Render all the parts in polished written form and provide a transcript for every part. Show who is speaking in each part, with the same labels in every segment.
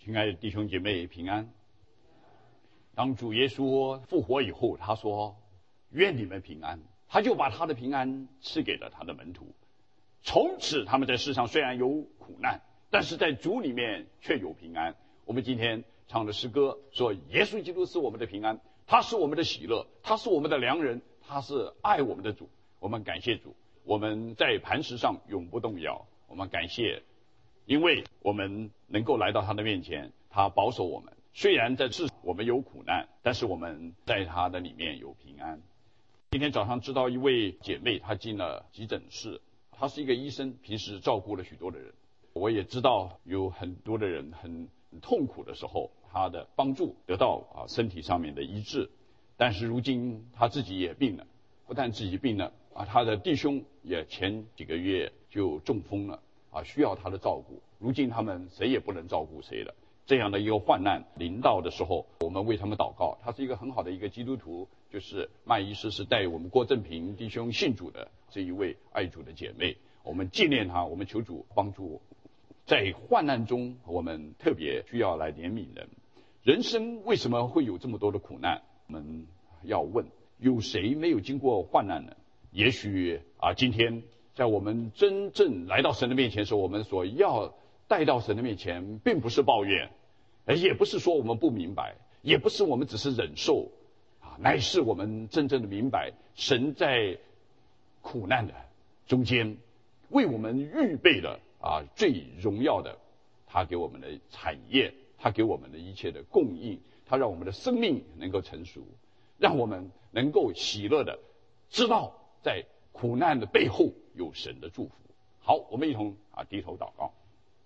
Speaker 1: 亲爱的弟兄姐妹平安。当主耶稣复活以后，他说愿你们平安，他就把他的平安赐给了他的门徒。从此他们在世上虽然有苦难，但是在主里面却有平安。我们今天唱的诗歌说，耶稣基督是我们的平安，他是我们的喜乐，他是我们的良人，他是爱我们的主。我们感谢主，我们在磐石上永不动摇。我们感谢，因为我们能够来到他的面前，他保守我们。虽然在世我们有苦难，但是我们在他的里面有平安。今天早上知道一位姐妹，她进了急诊室，她是一个医生，平时照顾了许多的人。我也知道有很多的人很痛苦的时候，她的帮助得到身体上面的医治。但是如今她自己也病了，不但自己病了她的弟兄也前几个月就中风了需要她的照顾。如今他们谁也不能照顾谁了。这样的一个患难临到的时候，我们为他们祷告。他是一个很好的一个基督徒，就是麦医师是带我们郭正平弟兄信主的这一位爱主的姐妹。我们纪念他，我们求主帮助。在患难中，我们特别需要来怜悯人。人生为什么会有这么多的苦难？我们要问，有谁没有经过患难呢？也许今天在我们真正来到神的面前的时候，我们所要带到神的面前，并不是抱怨，也不是说我们不明白，也不是我们只是忍受乃是我们真正的明白，神在苦难的中间为我们预备了最荣耀的，他给我们的产业，他给我们的一切的供应，他让我们的生命能够成熟，让我们能够喜乐的知道在苦难的背后有神的祝福。好，我们一同低头祷告。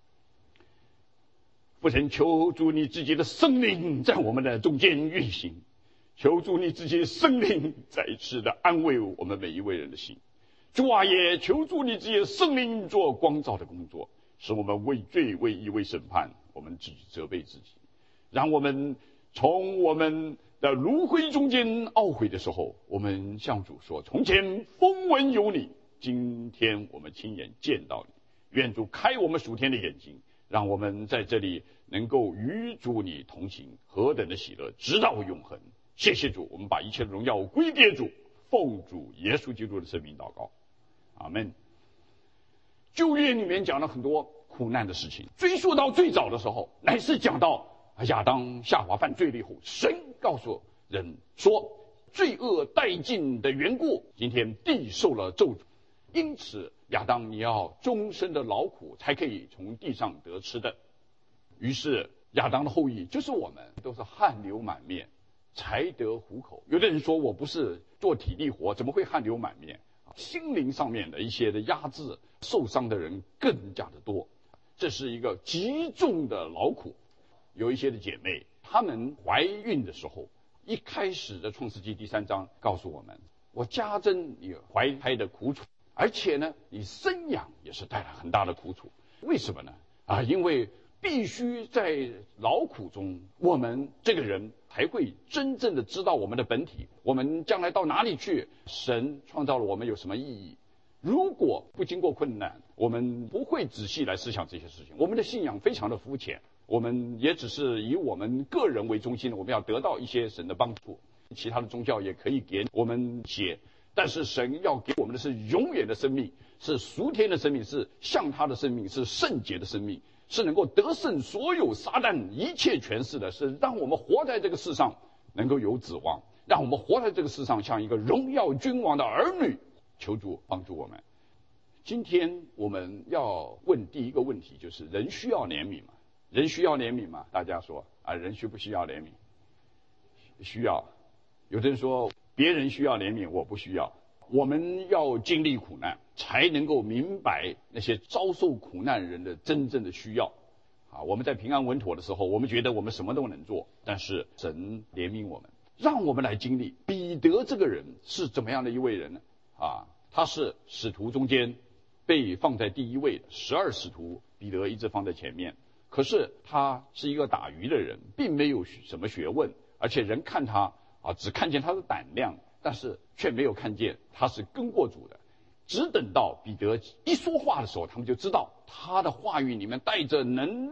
Speaker 1: 父神，求主你自己的圣灵在我们的中间运行，求主你自己的圣灵再一次的安慰我们每一位人的心。主也求主你自己的圣灵做光照的工作，使我们为罪为义为审判，我们自己责备自己，让我们从我们的炉灰中间懊悔的时候，我们向主说，从前风闻有你，今天我们亲眼见到你。愿主开我们属天的眼睛，让我们在这里能够与主你同行，何等的喜乐直到永恒。谢谢主，我们把一切的荣耀归给主，奉主耶稣基督的圣名祷告，阿们。旧约里面讲了很多苦难的事情，追溯到最早的时候，乃是讲到亚当夏娃犯罪了以后，神告诉人说，罪恶殆尽的缘故，今天地受了咒诅，因此亚当你要终身的劳苦才可以从地上得吃的。于是亚当的后裔就是我们，都是汗流满面才得糊口。有的人说，我不是做体力活，怎么会汗流满面？心灵上面的一些的压制，受伤的人更加的多，这是一个极重的劳苦。有一些的姐妹，她们怀孕的时候，一开始的创世纪第3章告诉我们，我加增你怀胎的苦楚，而且呢，你生养也是带来很大的苦楚。为什么呢？因为必须在劳苦中，我们这个人才会真正的知道我们的本体，我们将来到哪里去，神创造了我们有什么意义。如果不经过困难，我们不会仔细来思想这些事情，我们的信仰非常的肤浅，我们也只是以我们个人为中心，我们要得到一些神的帮助。其他的宗教也可以给我们写，但是神要给我们的是永远的生命，是属天的生命，是像他的生命，是圣洁的生命，是能够得胜所有撒旦一切权势的，是让我们活在这个世上能够有指望，让我们活在这个世上像一个荣耀君王的儿女。求主帮助我们。今天我们要问第一个问题，就是人需要怜悯吗？人需要怜悯吗？大家说人需不需要怜悯？需要。有的人说别人需要怜悯，我不需要。我们要经历苦难，才能够明白那些遭受苦难人的真正的需要。我们在平安稳妥的时候，我们觉得我们什么都能做，但是神怜悯我们，让我们来经历。彼得这个人是怎么样的一位人呢？他是使徒中间被放在第一位的12使徒，彼得一直放在前面。可是他是一个打鱼的人，并没有什么学问，而且人看他只看见他的胆量，但是却没有看见他是跟过主的。只等到彼得一说话的时候，他们就知道他的话语里面带着能力，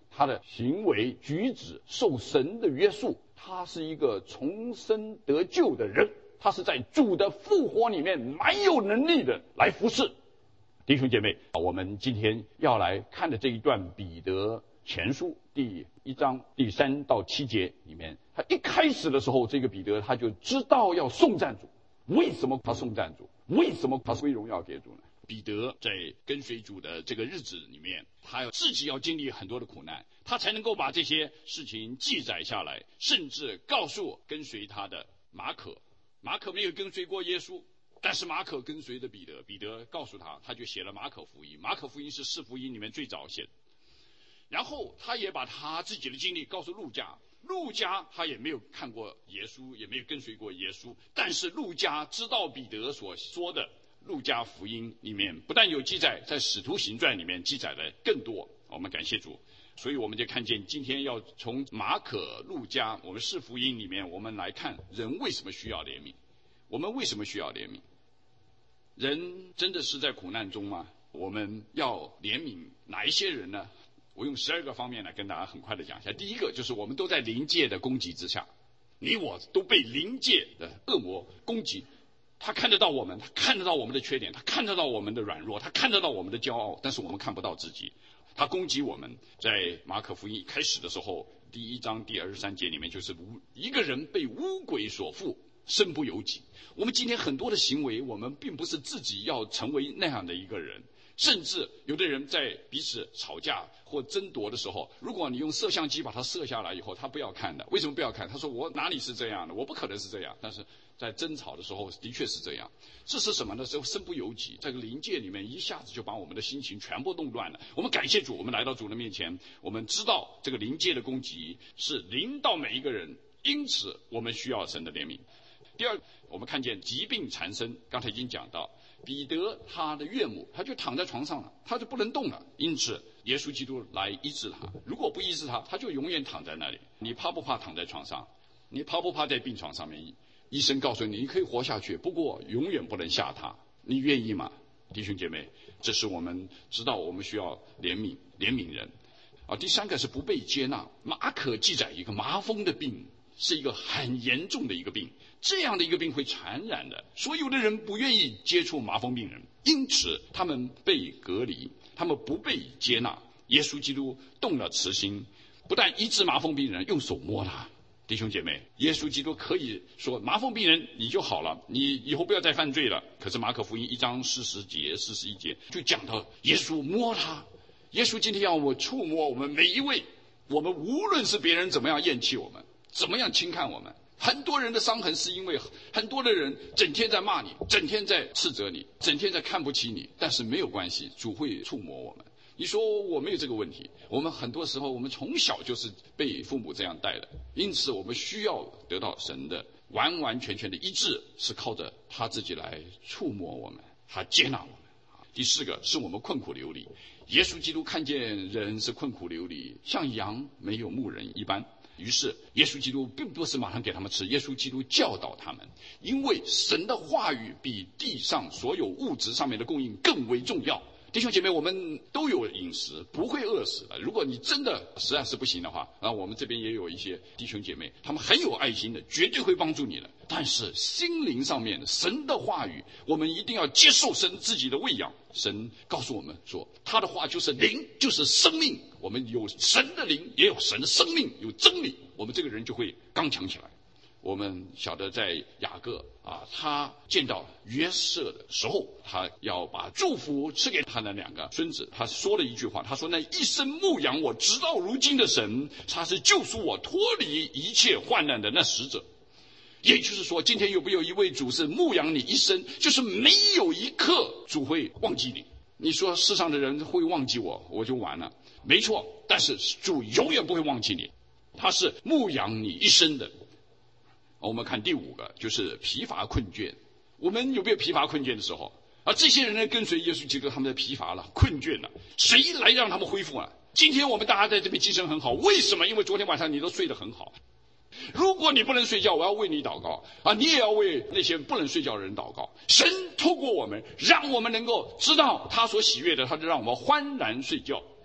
Speaker 1: 他的行为举止受神的约束，他是一个重生得救的人，他是在主的复活里面蛮有能力的来服侍。弟兄姐妹，我们今天要来看的这一段彼得前书第1章第3到7节里面，他一开始的时候，这个彼得他就知道要颂赞主。为什么他颂赞主？为什么他归荣耀给主呢？彼得在跟随主的这个日子里面，他自己要经历很多的苦难，他才能够把这些事情记载下来，甚至告诉跟随他的马可。马可没有跟随过耶稣，但是马可跟随着彼得，彼得告诉他，他就写了马可福音。马可福音是4福音里面最早写的。然后他也把他自己的经历告诉路加，路加他也没有看过耶稣，也没有跟随过耶稣，但是路加知道彼得所说的。路加福音里面不但有记载，在使徒行传里面记载的更多，我们感谢主。所以我们就看见今天要从马可、路加，我们4福音里面，我们来看人为什么需要怜悯。我们为什么需要怜悯？人真的是在苦难中吗？我们要怜悯哪一些人呢？我用12个方面来跟大家很快的讲一下。第一个就是我们都在灵界的攻击之下，你我都被灵界的恶魔攻击。他看得到我们，他看得到我们的缺点，他看得到我们的软弱，他看得到我们的骄傲，但是我们看不到自己。他攻击我们，在马可福音一开始的时候，第1章第23节里面，就是一个人被污鬼所附，身不由己。我们今天很多的行为，我们并不是自己要成为那样的一个人。甚至有的人在彼此吵架或争夺的时候，如果你用摄像机把它摄下来以后，他不要看的。为什么不要看？他说我哪里是这样的？我不可能是这样。但是在争吵的时候的确是这样。这是什么呢？是身不由己，在灵界里面一下子就把我们的心情全部弄乱了。我们感谢主，我们来到主的面前，我们知道这个灵界的攻击是临到每一个人，因此我们需要神的怜悯。第二，我们看见疾病缠身，刚才已经讲到彼得他的岳母，他就躺在床上了，他就不能动了，因此耶稣基督来医治他。如果不医治他，他就永远躺在那里。你怕不怕躺在床上？你怕不怕在病床上面？医生告诉你，你可以活下去，不过永远不能下榻。你愿意吗？弟兄姐妹，这是我们知道我们需要怜悯人。第三个是不被接纳。马可记载一个麻风的病，是一个很严重的一个病，这样的一个病会传染的，所有的人不愿意接触麻风病人，因此他们被隔离，他们不被接纳。耶稣基督动了慈心，不但医治麻风病人，用手摸他。弟兄姐妹，耶稣基督可以说麻风病人你就好了，你以后不要再犯罪了。可是马可福音1章40节、41节就讲到耶稣摸他。耶稣今天要我触摸我们每一位，我们无论是别人怎么样厌弃我们，怎么样轻看我们，很多人的伤痕是因为很多的人整天在骂你，整天在斥责你，整天在看不起你，但是没有关系，主会触摸我们。你说我没有这个问题，我们很多时候我们从小就是被父母这样带的，因此我们需要得到神的完完全全的医治，是靠着他自己来触摸我们，他接纳我们。第四个是我们困苦流离。耶稣基督看见人是困苦流离，像羊没有牧人一般，于是耶稣基督并不是马上给他们吃，耶稣基督教导他们，因为神的话语比地上所有物质上面的供应更为重要。弟兄姐妹，我们都有饮食，不会饿死的。如果你真的实在是不行的话，我们这边也有一些弟兄姐妹，他们很有爱心的，绝对会帮助你的。但是心灵上面神的话语，我们一定要接受神自己的喂养。神告诉我们说，他的话就是灵，就是生命。我们有神的灵，也有神的生命，有真理，我们这个人就会刚强起来。我们晓得在雅各他见到约瑟的时候，他要把祝福赐给他的2个孙子，他说了一句话，他说那一生牧养我直到如今的神，他是救赎我脱离一切患难的那使者。也就是说，今天有没有一位主是牧养你一生，就是没有一刻主会忘记你。你说世上的人会忘记我，我就完了，没错，但是主永远不会忘记你，他是牧养你一生的。我们看第5个，就是疲乏困倦。我们有没有疲乏困倦的时候？这些人呢跟随耶稣基督，他们在疲乏了、困倦了，谁来让他们恢复了？今天我们大家在这边精神很好，为什么？因为昨天晚上你都睡得很好。如果你不能睡觉，我要为你祷告你也要为那些不能睡觉的人祷告。神透过我们，让我们能够知道他所喜悦的，他就让我们欢然睡觉，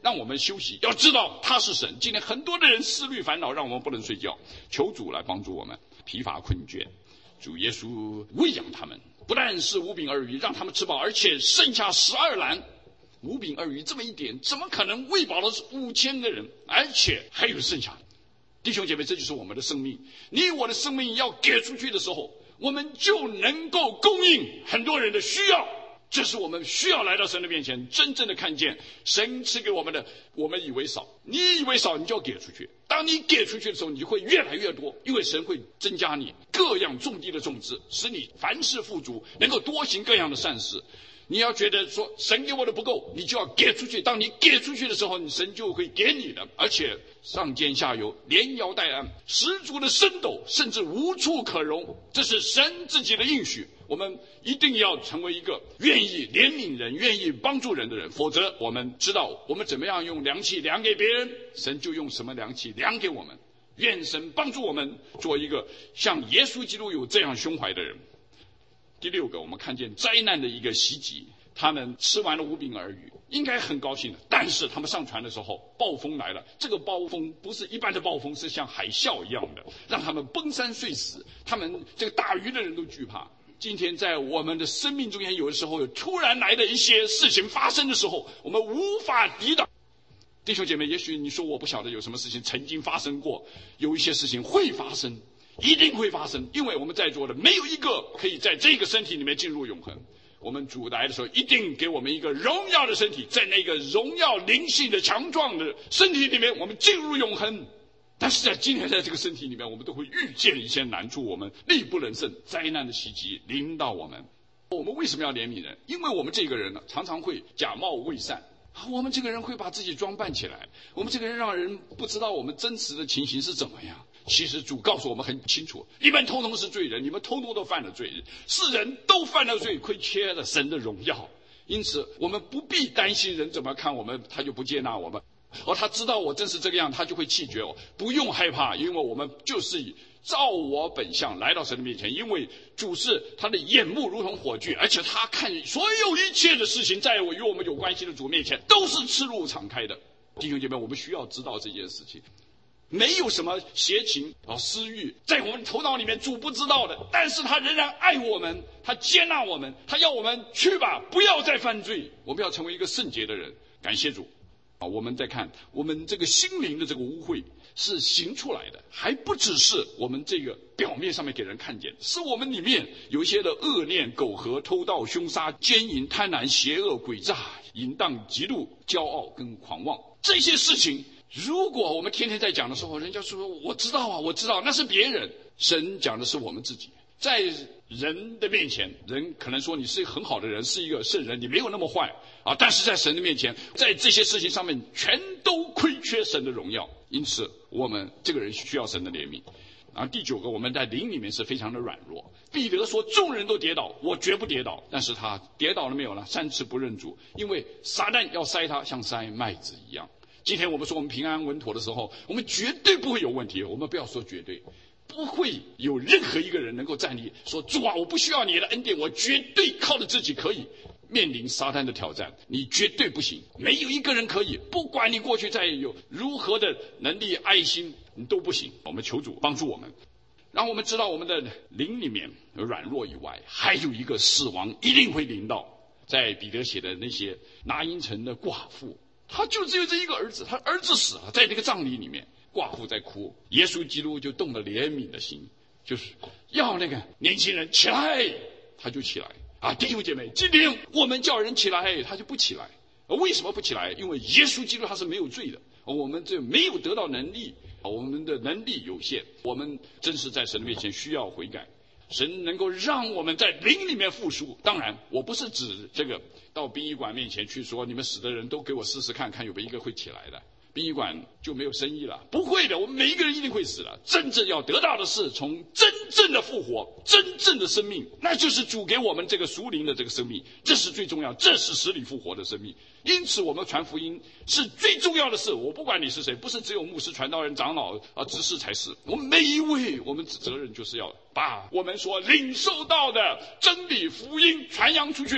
Speaker 1: 让我们休息，要知道他是神。今天很多的人思虑烦恼，让我们不能睡觉，求主来帮助我们，疲乏困倦，主耶稣喂养他们，不但是5饼2鱼让他们吃饱，而且剩下12篮，5饼2鱼这么一点，怎么可能喂饱了5000个人？而且还有剩下的。弟兄姐妹，这就是我们的生命。你我的生命要给出去的时候，我们就能够供应很多人的需要。这是我们需要来到神的面前，真正的看见神赐给我们的，我们以为少，你以为少，你就要给出去。当你给出去的时候，你就会越来越多，因为神会增加你各样种地的种子，使你凡事富足，能够多行各样的善事。你要觉得说神给我的不够，你就要给出去。当你给出去的时候，神就会给你的，而且上尖下游，连摇带按，十足的升斗，甚至无处可容。这是神自己的应许。我们一定要成为一个愿意怜悯人、愿意帮助人的人，否则我们知道我们怎么样用量器量给别人，神就用什么量器量给我们。愿神帮助我们做一个像耶稣基督有这样胸怀的人。第6个，我们看见灾难的一个袭击，他们吃完了5饼2鱼，应该很高兴的，但是他们上船的时候，暴风来了。这个暴风不是一般的暴风，是像海啸一样的，让他们崩山碎死，他们这个打鱼的人都惧怕。今天在我们的生命中间，有的时候有突然来的一些事情发生的时候，我们无法抵挡。弟兄姐妹，也许你说我不晓得有什么事情曾经发生过，有一些事情会发生，一定会发生，因为我们在座的没有一个可以在这个身体里面进入永恒。我们主来的时候，一定给我们一个荣耀的身体，在那个荣耀灵性的强壮的身体里面，我们进入永恒。但是在今天在这个身体里面，我们都会遇见一些难处，我们力不能胜，灾难的袭击临到我们。我们为什么要怜悯人？因为我们这个人呢，常常会假冒伪善，我们这个人会把自己装扮起来，我们这个人让人不知道我们真实的情形是怎么样。其实主告诉我们很清楚，你们通通是罪人，你们通通都犯了罪，世人都犯了罪，亏缺了神的荣耀。因此我们不必担心人怎么看我们，他就不接纳我们，他知道我真是这个样，他就会弃绝我。不用害怕，因为我们就是以照我本相来到神的面前，因为主是他的眼目如同火炬，而且他看所有一切的事情，在与我们有关系的主面前都是赤露敞开的。弟兄姐妹，我们需要知道这件事情，没有什么邪情私欲在我们头脑里面，主不知道的，但是他仍然爱我们，他接纳我们，他要我们去吧，不要再犯罪，我们要成为一个圣洁的人。感谢主。我们再看我们这个心灵的这个污秽是行出来的，还不只是我们这个表面上面给人看见，是我们里面有一些的恶念、苟合、偷盗、凶杀、奸淫、贪婪、邪恶、诡诈、淫荡、嫉妒、骄傲跟狂妄。这些事情如果我们天天在讲的时候，人家说我知道啊，我知道，那是别人。神讲的是我们自己。在人的面前，人可能说你是一个很好的人，是一个圣人，你没有那么坏但是在神的面前，在这些事情上面全都亏缺神的荣耀。因此我们这个人需要神的怜悯。第9个，我们在灵里面是非常的软弱。彼得说众人都跌倒，我绝不跌倒。但是他跌倒了没有呢？3次不认主，因为撒旦要塞他像塞麦子一样。今天我们说我们平安稳妥的时候，我们绝对不会有问题。我们不要说绝对，不会有任何一个人能够站立说主啊，我不需要你的恩典，我绝对靠着自己可以面临撒旦的挑战。你绝对不行，没有一个人可以，不管你过去再有如何的能力爱心，你都不行。我们求主帮助我们，让我们知道我们的灵里面软弱以外，还有一个死亡一定会临到。在彼得写的那些拿因城的寡妇，他就只有这一个儿子，他儿子死了，在那个葬礼里面，寡妇在哭，耶稣基督就动了怜悯的心，就是要那个年轻人起来，他就起来弟兄姐妹，今天我们叫人起来，他就不起来。为什么不起来？因为耶稣基督他是没有罪的，我们这没有得到能力，我们的能力有限，我们真是在神的面前需要悔改。神能够让我们在灵里面复苏。当然我不是指这个到殡仪馆面前去说你们死的人都给我试试看，看有没有一个会起来的，殡仪馆就没有生意了。不会的，我们每一个人一定会死的。真正要得到的是从真正的复活，真正的生命，那就是主给我们这个属灵的这个生命，这是最重要，这是使你复活的生命。因此我们传福音是最重要的事。我不管你是谁，不是只有牧师、传道人、长老执事才是，我们每一位，我们责任就是要把我们所领受到的真理福音传扬出去。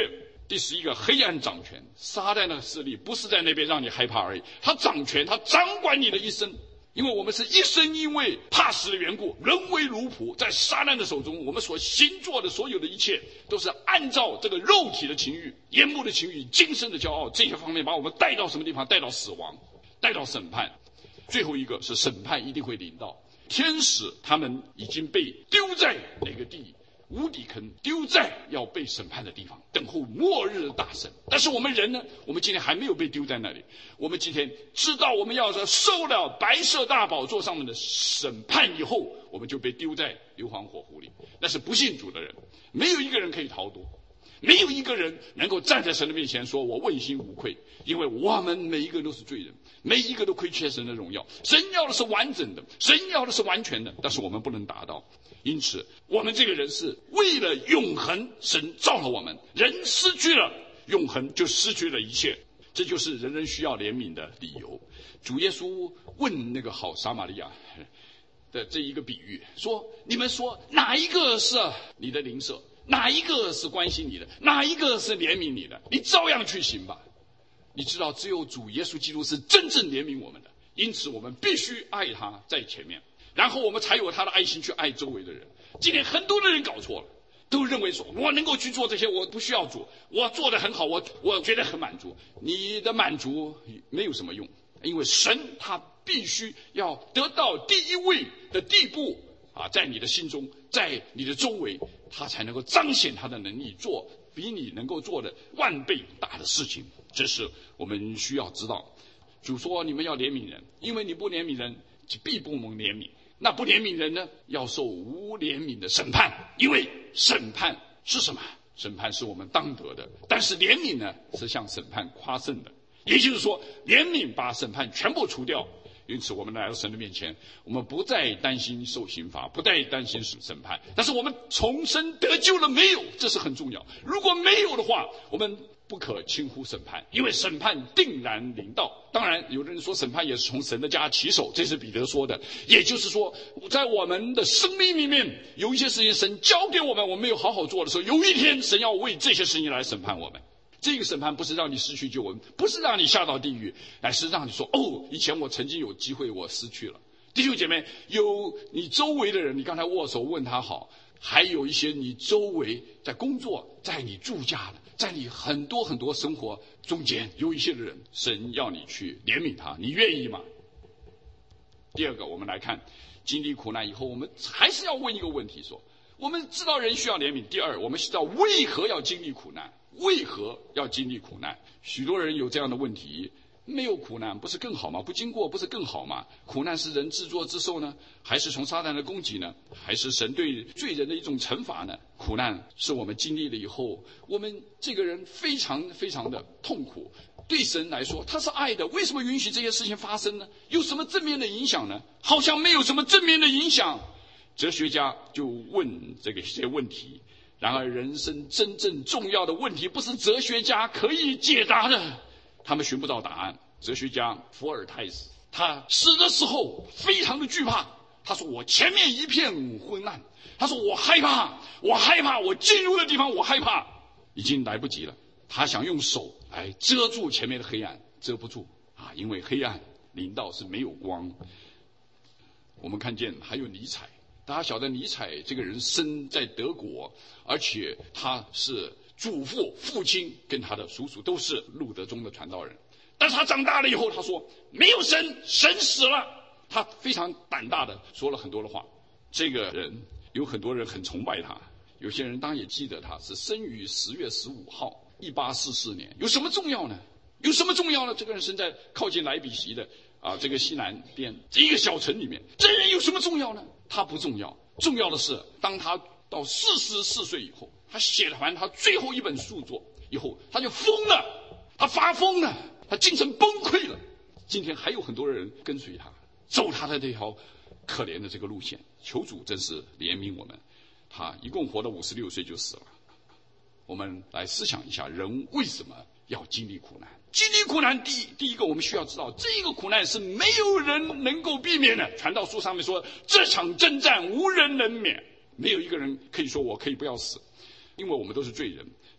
Speaker 1: 第11个，黑暗掌权。撒旦的势力不是在那边让你害怕而已，他掌权，他掌管你的一生。因为我们是一生因为怕死的缘故，沦为奴仆，在撒旦的手中，我们所行做的所有的一切，都是按照这个肉体的情欲、眼目的情欲、今生的骄傲这些方面，把我们带到什么地方？带到死亡，带到审判。最后一个是审判一定会临到，天使他们已经被丢在哪个地？无底坑，丢在要被审判的地方，等候末日的大审。但是我们人呢，我们今天还没有被丢在那里，我们今天知道我们要受了白色大宝座上面的审判以后，我们就被丢在硫磺火湖里。那是不信主的人，没有一个人可以逃脱，没有一个人能够站在神的面前说我问心无愧，因为我们每一个都是罪人，每一个都亏缺神的荣耀。神要的是完整的，神要的是完全的，但是我们不能达到。因此我们这个人是为了永恒，神造了我们，人失去了永恒就失去了一切，这就是人人需要怜悯的理由。主耶稣问那个好撒玛利亚的这一个比喻说，你们说哪一个是你的邻舍，哪一个是关心你的，哪一个是怜悯你的，你照样去行吧。你知道只有主耶稣基督是真正怜悯我们的，因此我们必须爱他在前面，然后我们才有他的爱心去爱周围的人。今天很多的人搞错了，都认为说我能够去做这些，我不需要主，我做得很好，我觉得很满足。你的满足没有什么用，因为神他必须要得到第一位的地步啊，在你的心中，在你的周围，他才能够彰显他的能力，做比你能够做的万倍大的事情。这是我们需要知道。主说你们要怜悯人，因为你不怜悯人，必不蒙怜悯。那不怜悯人呢，要受无怜悯的审判。因为审判是什么？审判是我们当得的，但是怜悯呢，是向审判夸胜的。也就是说，怜悯把审判全部除掉。因此我们来到神的面前，我们不再担心受刑罚，不再担心审判，但是我们重生得救了没有？这是很重要。如果没有的话，我们不可轻忽审判，因为审判定然临到。当然有的人说审判也是从神的家起手，这是彼得说的。也就是说，在我们的生命里面有一些事情神交给我们，我们没有好好做的时候，有一天神要为这些事情来审判我们。这个审判不是让你失去救恩，不是让你下到地狱，乃是让你说以前我曾经有机会我失去了。弟兄姐妹，有你周围的人，你刚才握手问他好，还有一些你周围在工作，在你住家的，在你很多很多生活中间有一些的人，神要你去怜悯他，你愿意吗？第二个，我们来看经历苦难以后，我们还是要问一个问题，说我们知道人需要怜悯。第二，我们知道为何要经历苦难，为何要经历苦难？许多人有这样的问题，没有苦难不是更好吗？不经过不是更好吗？苦难是人自作自受呢，还是从撒旦的攻击呢？还是神对罪人的一种惩罚呢？苦难是我们经历了以后，我们这个人非常非常的痛苦。对神来说他是爱的，为什么允许这些事情发生呢？有什么正面的影响呢？好像没有什么正面的影响。哲学家就问这些问题，然而人生真正重要的问题不是哲学家可以解答的，他们寻不到答案。哲学家伏尔泰斯，他死的时候非常的惧怕，他说我前面一片昏暗，他说我害怕，我进入的地方我害怕，已经来不及了。他想用手来遮住前面的黑暗，遮不住啊，因为黑暗临到是没有光。我们看见还有尼采，大家晓得尼采这个人生在德国，而且他是祖父、父亲跟他的叔叔都是路德宗的传道人。但是他长大了以后，他说没有神，神死了。他非常胆大的说了很多的话。这个人有很多人很崇拜他，有些人当然也记得他是生于10月15号1844年。有什么重要呢？有什么重要呢？这个人生在靠近莱比锡的这个西南边这一个小城里面，这人有什么重要呢？他不重要，重要的是当他到44岁以后，他写完他最后一本著作以后，他就疯了，他发疯了，他精神崩溃了。今天还有很多人跟随他，走他的这条可怜的这个路线。求主真是怜悯我们，他一共活到56岁就死了。我们来思想一下，人为什么要经历苦难？经历苦难，第一个我们需要知道，这个苦难是没有人能够避免的。传道书上面说，这场征战无人能免，没有一个人可以说我可以不要死，因为我们都是罪人。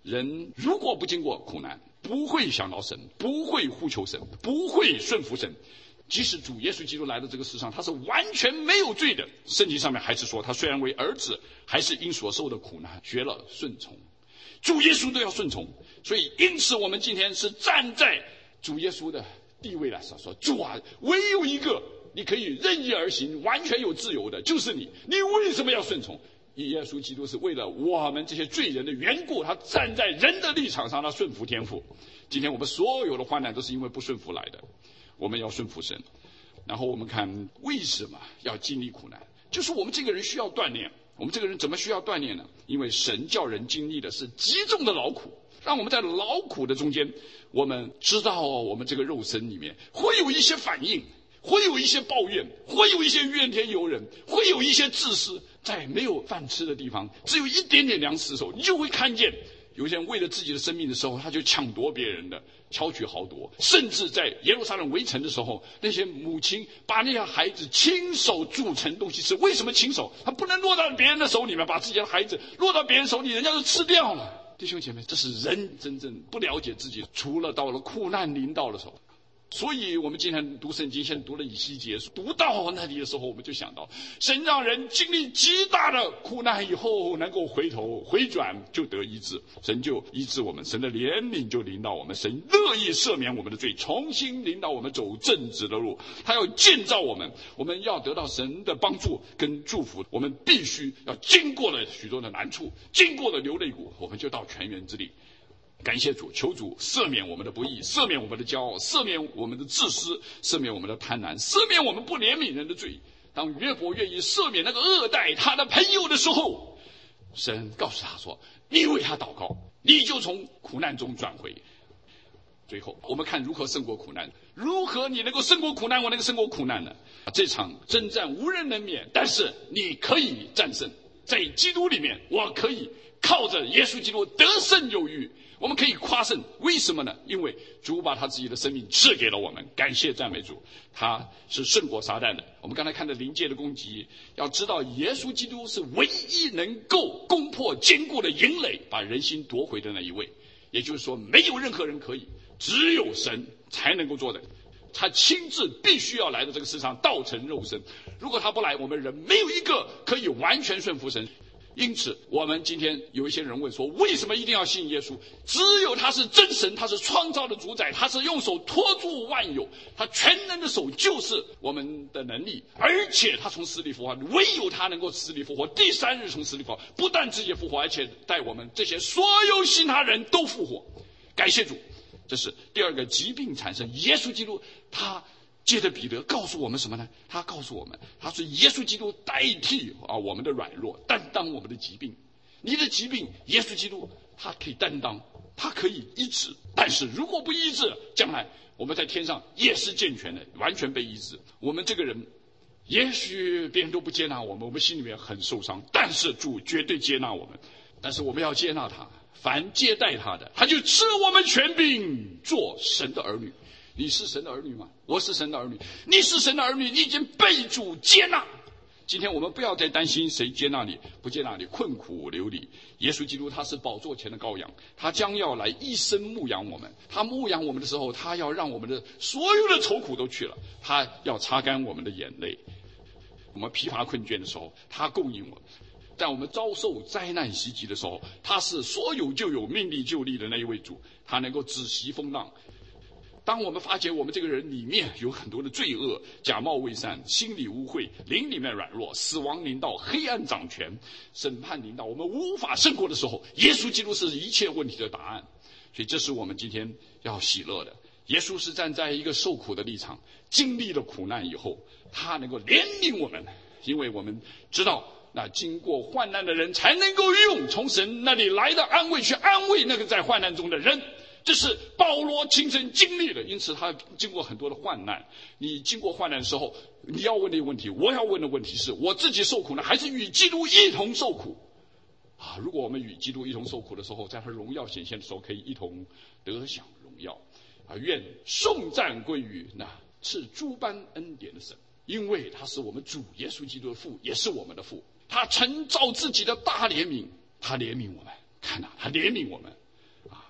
Speaker 1: 人如果不经过苦难，不会想到神，不会呼求神，不会顺服神。即使主耶稣基督来到这个世上，他是完全没有罪的。圣经上面还是说，他虽然为儿子，还是因所受的苦难学了顺从。主耶稣都要顺从，所以因此我们今天是站在主耶稣的地位来说，主啊，唯有一个你可以任意而行，完全有自由的，就是你。你为什么要顺从？耶稣基督是为了我们这些罪人的缘故，他站在人的立场上，他顺服天父。今天我们所有的患难都是因为不顺服来的，我们要顺服神。然后我们看为什么要经历苦难，就是我们这个人需要锻炼。我们这个人怎么需要锻炼呢？因为神叫人经历的是极重的劳苦，让我们在劳苦的中间，我们知道我们这个肉身里面会有一些反应，会有一些抱怨，会有一些怨天尤人，会有一些自私。在没有饭吃的地方，只有一点点粮食的时候，你就会看见有些人为了自己的生命的时候，他就抢夺别人的，巧取豪夺。甚至在耶路撒冷围城的时候，那些母亲把那些孩子亲手煮成东西吃。为什么亲手？他不能落到别人的手里面，把自己的孩子落到别人手里，人家就吃掉了。弟兄姐妹，这是人真正不了解自己，除了到了苦难临到的时候。所以我们今天读圣经，现在读了以西结，读到那里的时候，我们就想到神让人经历极大的苦难以后，能够回头回转，就得医治。神就医治我们，神的怜悯就临到我们，神乐意赦免我们的罪，重新领导我们走正直的路。他要建造我们，我们要得到神的帮助跟祝福，我们必须要经过了许多的难处，经过了流泪谷，我们就到泉源之地。感谢主，求主赦免我们的不义，赦免我们的骄傲，赦免我们的自私，赦免我们的贪婪，赦免我们不怜悯人的罪。当约伯愿意赦免那个恶待他的朋友的时候，神告诉他说，你为他祷告，你就从苦难中转回。最后我们看如何胜过苦难，如何你能够胜过苦难，我能够胜过苦难呢？这场征战无人能免，但是你可以战胜。在基督里面，我可以靠着耶稣基督得胜有余。我们可以夸胜，为什么呢？因为主把他自己的生命赐给了我们，感谢赞美主，他是胜过撒旦的。我们刚才看的灵界的攻击，要知道耶稣基督是唯一能够攻破坚固的营垒，把人心夺回的那一位。也就是说，没有任何人可以，只有神才能够做的。他亲自必须要来到这个世上，道成肉身。如果他不来，我们人没有一个可以完全顺服神。因此我们今天有一些人问说，为什么一定要信耶稣？只有他是真神，他是创造的主宰，他是用手托住万有，他全能的手就是我们的能力，而且他从死里复活，唯有他能够死里复活，第三日从死里复活，不但自己复活，而且带我们这些所有信他人都复活。感谢主。这是第二个疾病产生，耶稣基督他接着彼得告诉我们什么呢？他告诉我们，他是耶稣基督代替我们的软弱，担当我们的疾病。你的疾病，耶稣基督他可以担当，他可以医治。但是如果不医治，将来我们在天上也是健全的，完全被医治。我们这个人，也许别人都不接纳我们，我们心里面很受伤，但是主绝对接纳我们。但是我们要接纳他，凡接待他的，他就赐我们权柄做神的儿女。你是神的儿女吗？我是神的儿女。你是神的儿女，你已经被主接纳。今天我们不要再担心谁接纳你不接纳你，困苦流离。耶稣基督他是宝座前的羔羊，他将要来一生牧养我们。他牧养我们的时候，他要让我们的所有的愁苦都去了，他要擦干我们的眼泪。我们疲乏困倦的时候，他供应我们。在我们遭受灾难袭击的时候，他是所有就有命力就力的那一位主，他能够止息风浪。当我们发觉我们这个人里面有很多的罪恶，假冒伪善，心里污秽，灵里面软弱，死亡临到，黑暗掌权，审判临到，我们无法胜过的时候，耶稣基督是一切问题的答案。所以这是我们今天要喜乐的。耶稣是站在一个受苦的立场，经历了苦难以后，他能够怜悯我们，因为我们知道那经过患难的人才能够用从神那里来的安慰去安慰那个在患难中的人。这是保罗亲身经历的，因此他经过很多的患难。你经过患难的时候，你要问的问题，我要问的问题是，我自己受苦呢，还是与基督一同受苦？如果我们与基督一同受苦的时候，在他荣耀显现的时候，可以一同得享荣耀。愿颂赞归于那赐诸般恩典的神，因为他是我们主耶稣基督的父，也是我们的父。他曾照自己的大怜悯，他怜悯我们。看他怜悯我们，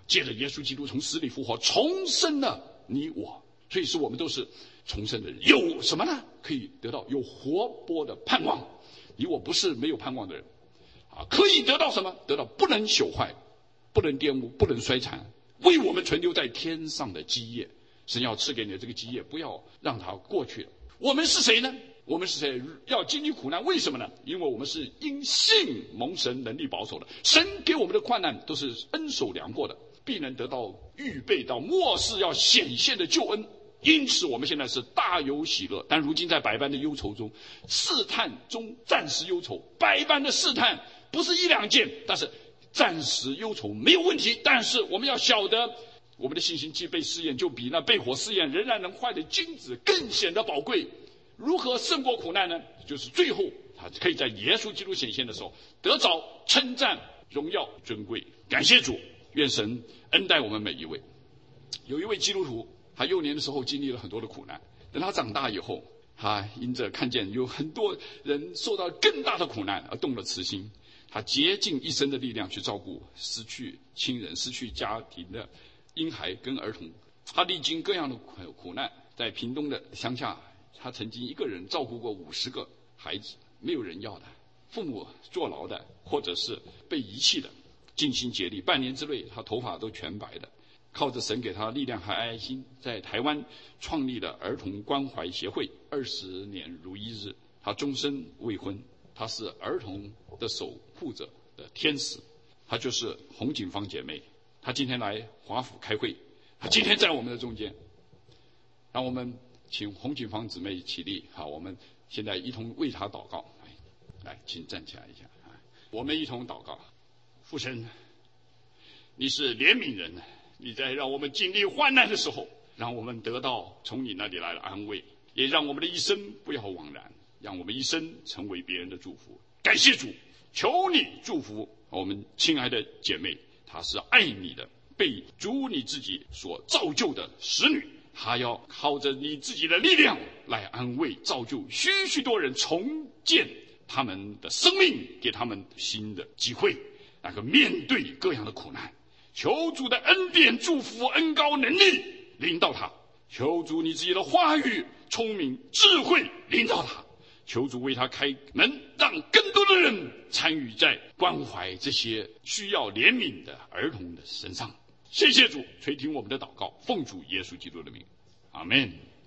Speaker 1: 借着耶稣基督从死里复活，重生了你我，所以说我们都是重生的人。有什么呢？可以得到有活泼的盼望。你我不是没有盼望的人可以得到什么？得到不能朽坏，不能玷污，不能衰残，为我们存留在天上的基业。神要赐给你的这个基业，不要让它过去了。我们是谁呢？我们是谁？要经历苦难，为什么呢？因为我们是因信蒙神能力保守的。神给我们的患难都是恩手量过的，必能得到预备到末世要显现的救恩。因此我们现在是大有喜乐，但如今在百般的忧愁中，试探中暂时忧愁。百般的试探不是一两件，但是暂时忧愁没有问题。但是我们要晓得，我们的信心既被试验，就比那被火试验仍然能坏的金子更显得宝贵。如何胜过苦难呢？就是最后他可以在耶稣基督显现的时候得着称赞、荣耀、尊贵。感谢主，愿神恩待我们每一位。有一位基督徒，他幼年的时候经历了很多的苦难，等他长大以后，他因着看见有很多人受到更大的苦难而动了慈心，他竭尽一生的力量去照顾失去亲人、失去家庭的婴孩跟儿童。他历经各样的苦难，在屏东的乡下，他曾经一个人照顾过50个孩子，没有人要的，父母坐牢的，或者是被遗弃的，尽心竭力，半年之内他头发都全白的，靠着神给他力量和爱心，在台湾创立了儿童关怀协会，20年如一日。他终身未婚，他是儿童的守护者的天使。他就是洪景芳姐妹，她今天来华府开会，她今天在我们的中间。让我们请洪景芳姊妹起立，好，我们现在一同为她祷告。来，请站起来一下，我们一同祷告。父神，你是怜悯人，你在让我们经历患难的时候，让我们得到从你那里来的安慰，也让我们的一生不要枉然，让我们一生成为别人的祝福。感谢主，求你祝福我们亲爱的姐妹，她是爱你的，被主你自己所造就的使女，她要靠着你自己的力量来安慰造就许许多人，重建他们的生命，给他们新的机会，那个面对各样的苦难。求主的恩典、祝福、恩膏、能力领导他，求主你自己的话语、聪明、智慧领导他，求主为他开门，让更多的人参与在关怀这些需要怜悯的儿童的身上。谢谢主垂听我们的祷告，奉主耶稣基督的名，阿们。